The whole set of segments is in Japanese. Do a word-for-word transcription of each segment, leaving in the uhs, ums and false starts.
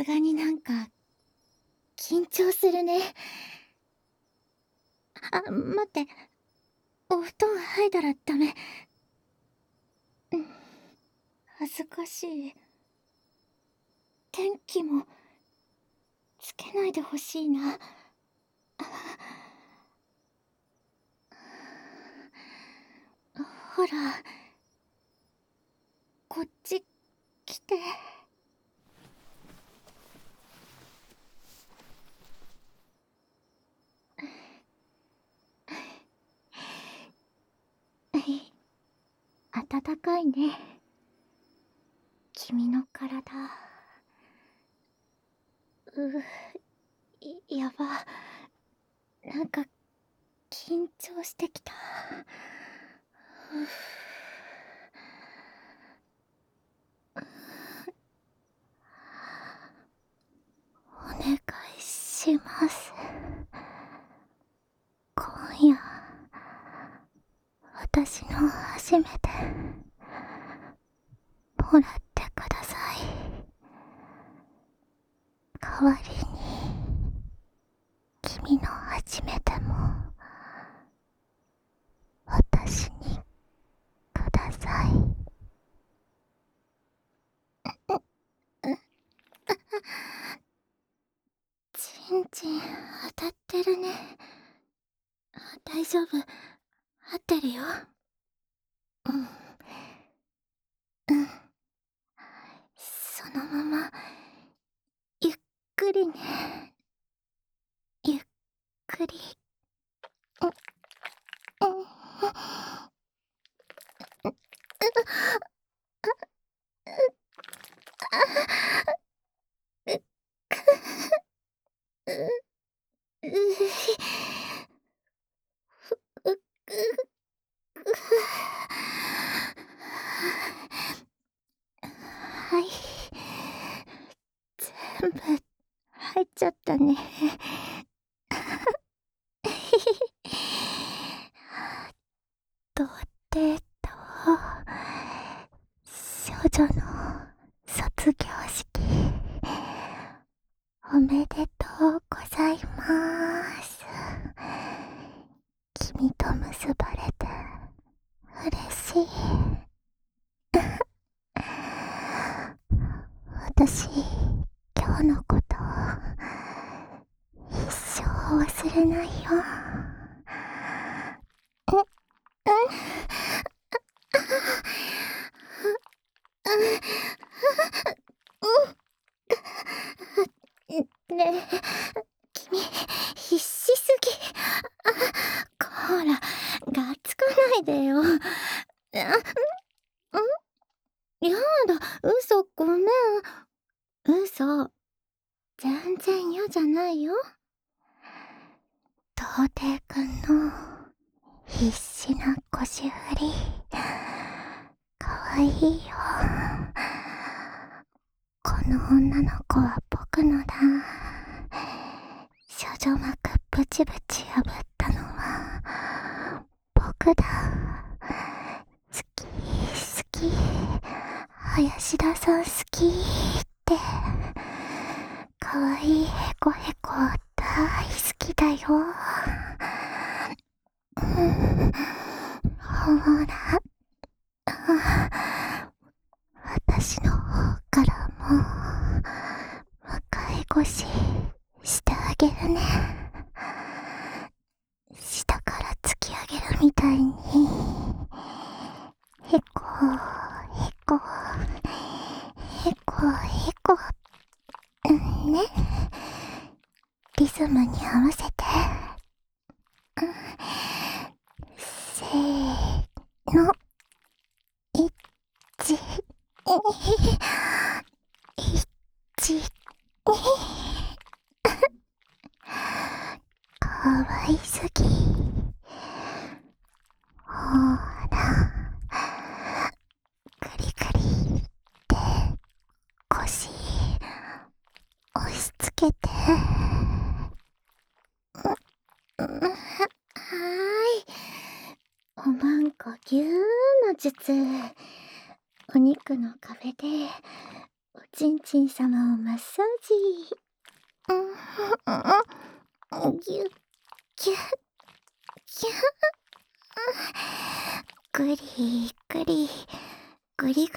がになんか緊張するね。あ、待って。お布団剥いだらダメ。うん、恥ずかしい。電気もつけないでほしいな。ほら、こっち来て。暖かいね、君の体。うう、やば。なんか緊張してきた。お願いします。今夜、私の初めてもらってください。代わりに君の初めても私にください。ちんちん当たってるね。大丈夫、合ってるよ。うん、うん、そのままゆっくりね。ゆっくり。うん、うん、はい、全部入っちゃったね。童貞と少女の卒業式、おめでとうございます。君と結ばれて嬉しい。私、今日のこと一生忘れないよ。うん、うん、うん、ねえ、君、必死すぎ。ほら、がっつかないでよ。あ、ん、やだ、嘘、ごめん。嘘、全然嫌じゃないよ。童貞くんの必死な腰振り、かわいいよ。この女の子は僕のだ。少女膜ブチブチ破ったのは僕だ。好き好き、林田さん好きって。かわいいヘコヘコ大好きだよ。うん、ほら、私の方からも迎え腰してあげるね。下から突き上げるみたいに、へこへこへこへこ、うんね。リズムに合わせて、うん、せーの、いち、いち、かわいすぎ。ほら、グリグリって腰押し付けて。う、う、は、はーい。おまんこぎゅーの術。お肉の壁でおちんちん様をマッサージ。うんうん、ぎゅっぎゅっぎゅっ、ぐりぐりぐりぐり、うん、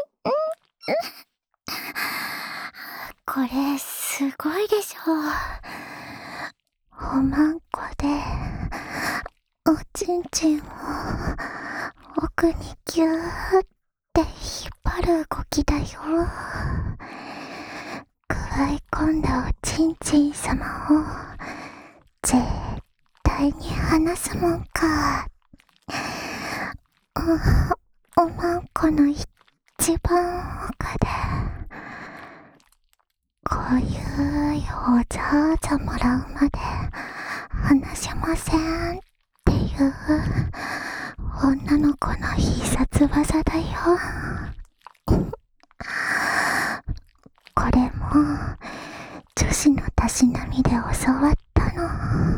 これすごいでしょ。おまんこでおちんちんを奥にギューって引っ張る動きだよ。くわえ込んだおちんちん様を絶対に離すもんか。お、おまんこの一番奥でこういうおざーざもらうまで離しませんっていう女の子の必殺技だよ。これも女子のたしなみで教わったの。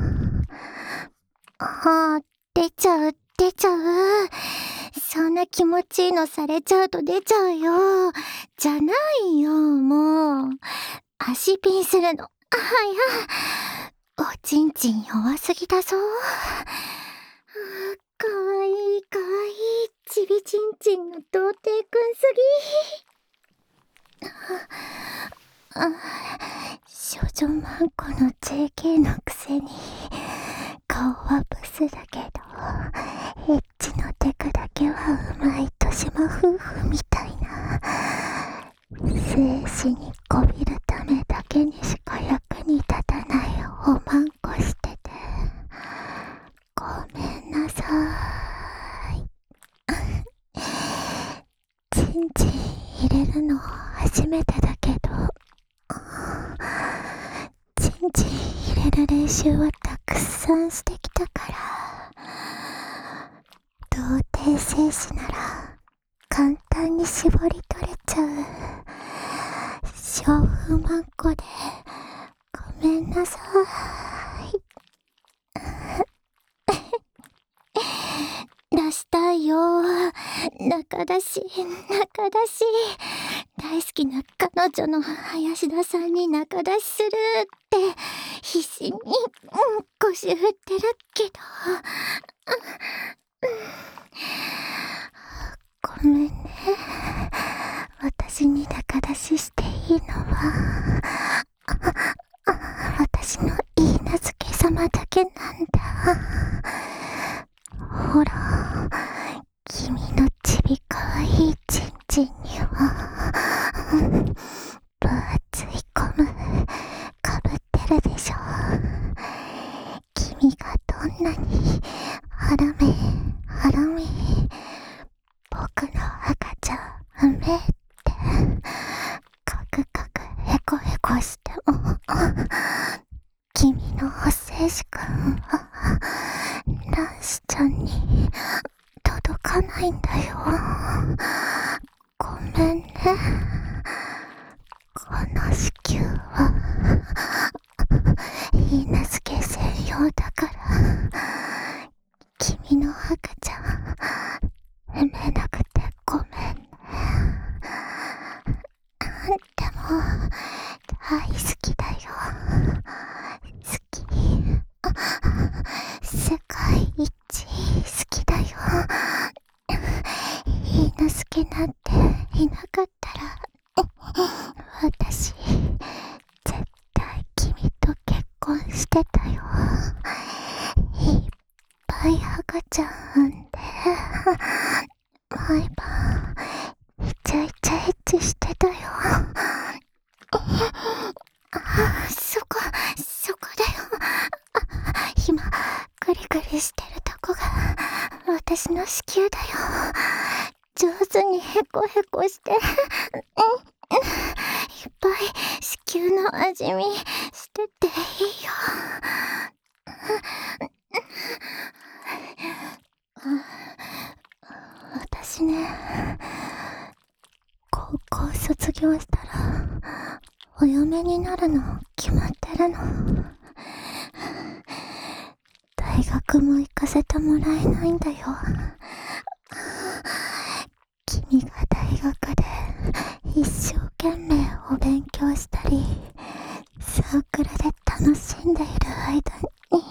あー、出ちゃう出ちゃう。そんな気持ちいいのされちゃうと出ちゃうよ。じゃないよ、もう。足ピンするの。あや、おちんちん弱すぎだぞ。あ、かわいいかわいい、ちびちんちんの童貞くんすぎ。あ、少女マンコの ジェーケー のくせに顔はブスだけどエッチのテクだけはうまい豊島夫婦みたいな。精子にこびるためだけにしか役に立たないおまんこしててごめんなさーい。ちんちん入れるの初めてだけど、ちんちん入れる練習はたくさんしてきたから、童貞精子なら簡単に絞り取れちゃう。勝負マンコでごめんなさい。出したいよ。中出し中出し、大好きな彼女の林田さんに中出しするって必死に、うん、腰振ってるけど、ごめんね。私に中出ししていいのは私のいいなずけ様だけなんだ。ほら、君のちびかわいいちんちんには分厚いゴムかぶってるでしょ。君がどんなにハラメハラメ僕の赤ちゃん産めってカクカクヘコヘコしても君のお精子くんは卵子ちゃんに届かないんだよ。ごめんね。この子宮はいいなずけ専用だから君の赤ちゃん産めなくてごめんね。でも大好きだよ。好き。世界一好きだよ。いいなずけなんていなかったら私絶対君と結婚してたよ。いっぱい赤ちゃん産んで毎晩イチャイチャエッチしてたよ。あ、そこそこだよ。あ、今グリグリしてるとこが私の子宮だよ。上手にヘコヘコしていっぱい子宮の味見してていいよ。私ね、高校卒業したらお嫁になるの決まってるの。大学も行かせてもらえないんだよ。君が大学で一生懸命強したりサークルで楽しんでいる間に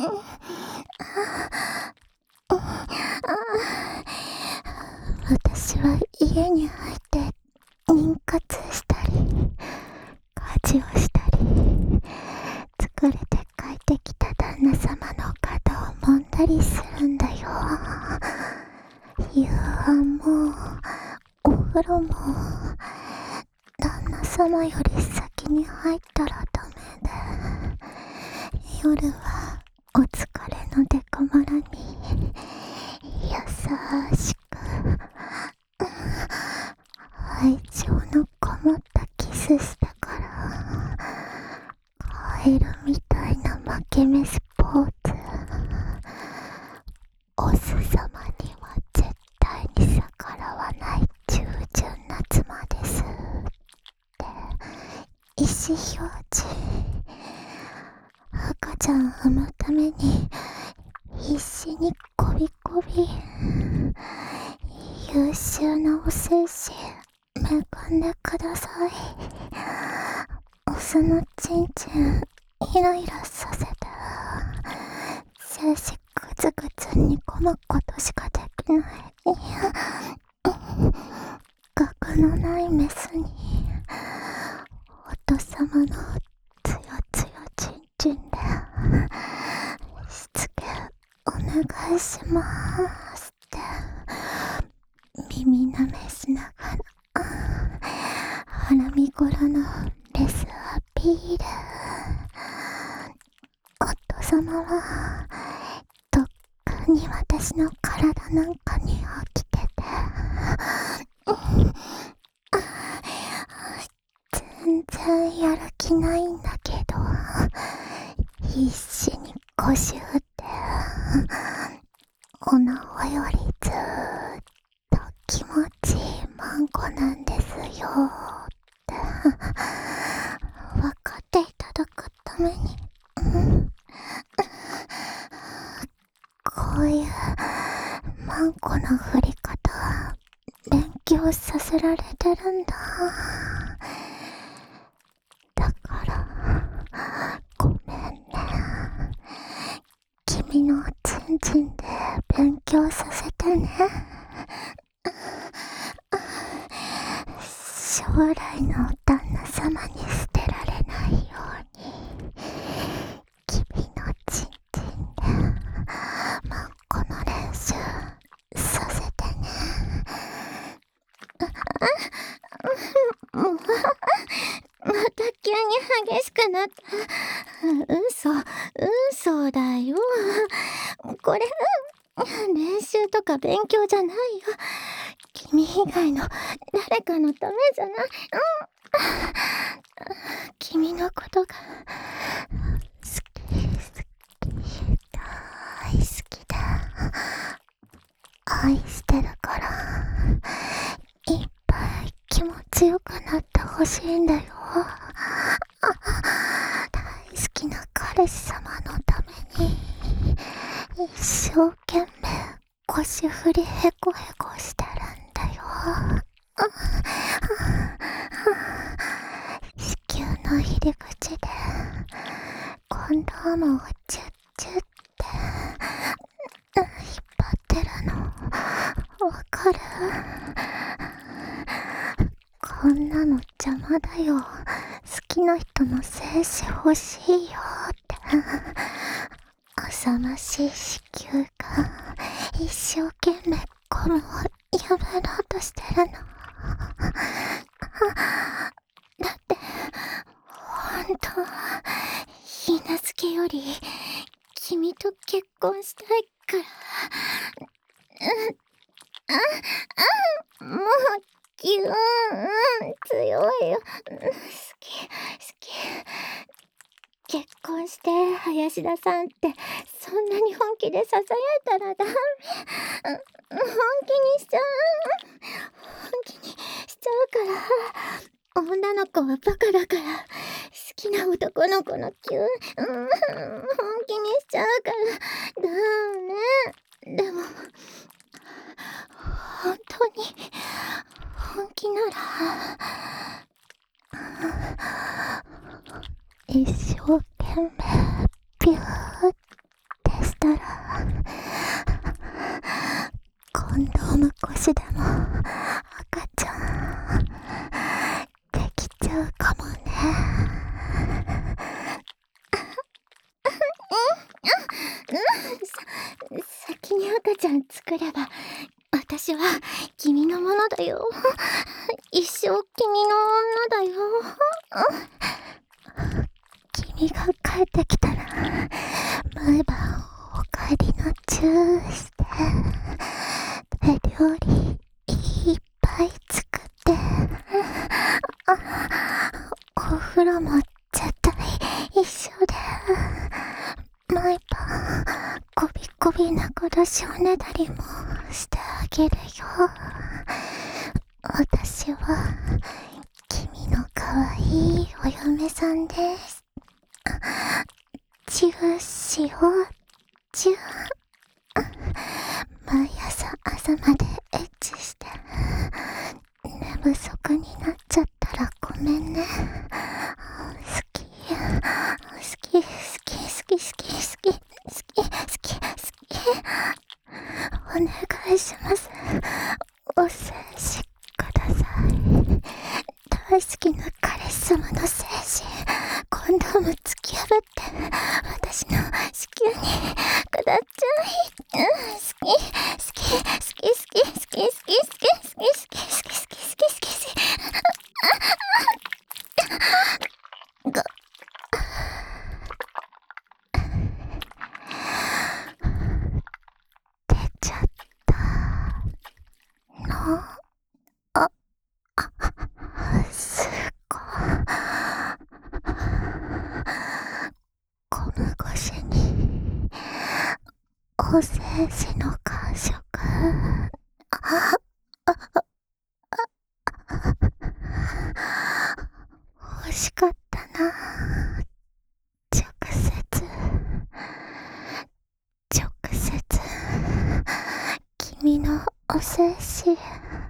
私は家に入って妊活したり家事をしたり疲れて帰ってきた旦那様の肩を揉んだりするんだよ。夕飯もお風呂も旦那様より先に入ったらダメで、夜はお疲れのデコマラに優しく愛情のこもったキスしたからカエルみたいな負け目スポーツ、オス様には絶対に逆らわない従順な妻ですって意思表示。赤ちゃん産むために必死にこびこび優秀なお精子恵んでください。オスのチンチンイライラさせて精子グツグツ煮込むことしかできない。学のないメスにお父様のつよつよチンチンでしつけお願いしますって耳舐めしながら腹見頃のレスアピール。夫様はとっくに私の体なんかに飽きてて全然やる気ないんだけど必死に腰振っておなほよりずーっと気持ちいいマンコなんですよって分かっていただくために、うん、こういうマンコの振り方勉強させられてるんだ。だからごめんね、君のチンチンで勉強させてね。将来の旦那様に捨てられないように君のチンチンでマンコの練習させてね。もうまた急に激しくなった。嘘嘘だよ。これ練習とか勉強じゃないよ。君以外の誰かのためじゃない。うん、君のことが好き好き大好きだ。愛してるからいっぱい気持ちよくなってほしいんだよ。大好きな彼氏様のために一生懸命腰振りへこへこしてるんだよ。子宮の入り口でコンドームをチュッチュッって引っ張ってるのわかる？こんなの邪魔だよ。好きな人の精子欲しいよって浅ましい子宮が一生懸命ゴムを破ろうとしてるの。だってほんと許嫁より君と結婚したいから。ああもうギューン強いよ。好き好き。結婚して林田さんってそんなに本気で囁いたらダメ。本気にしちゃう本気にしちゃうから。女の子はバカだから好きな男の子のキュン、うん、本気にしちゃうからダメ。でも本当に本気なら一生懸命ビューってしたらコンドーム越しでも赤ちゃんできちゃうかもね。さ先に赤ちゃん作れば私は君のものだよ。一生君の女だよ。君が帰ってきたら毎晩お帰りのチューして手料理いっぱい作ってお風呂も絶対一緒で毎晩こびこびな殺しをねだりもしてあげるよ。私は君のかわいいお嫁さんです。チューしよう、チュー。毎朝朝までエッチして寝不足になっちゃったらごめんね。好き好き好き好き好き好き好き好き好きお願いします。お精子ください。大好きな彼氏様の精子コンドーム突き破って私の子宮に下っちゃい。うん、好き好き好き好き好き好き好き好き好き好き好き好き好き好き好きが出ちゃったの。あ、すっごゴム越しにお精子の感触欲しかったな。直接直接君のお精子